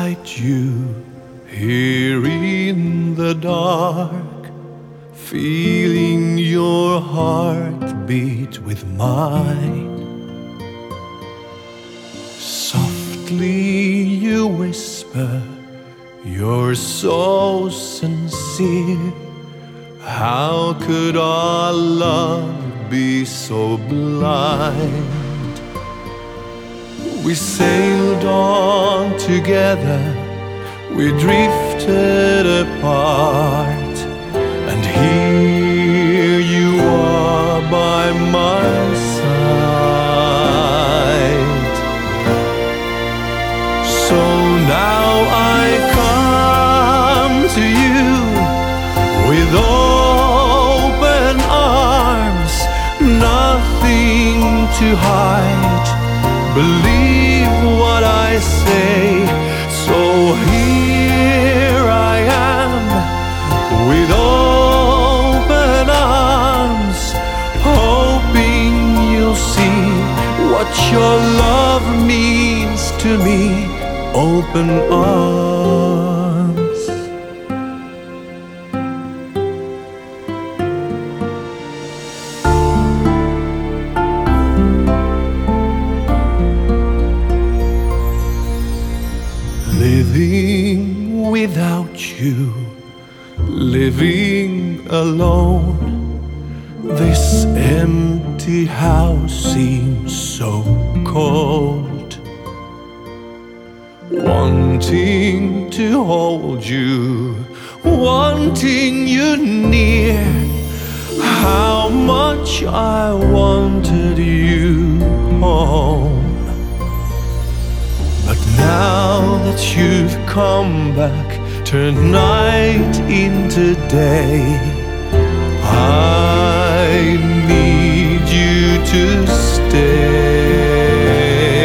beside you here in the dark, feeling your heart beat with mine. Softly you whisper, you're so sincere. How could our love be so blind? We sailed on together, we drifted apart, and here you are by my side. So now I come to you with open arms, nothing to hide. Believe what I say. So here I am with open arms, hoping you'll see what your love means to me. Open arms. Living without you, living alone, this empty house seems so cold. Wanting to hold you, wanting you near, how much I wanted you home. But now that you've come back, turned night into day, I need you to stay.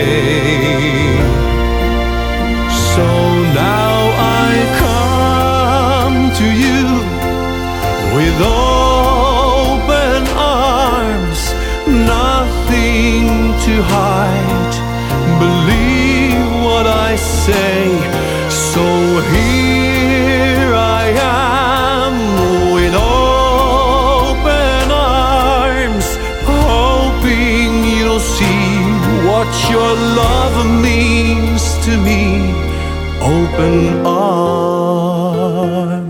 So now I come to you with open arms, nothing to hide. Believe what I say. So here I am with open arms, hoping you'll see what your love means to me. Open arms.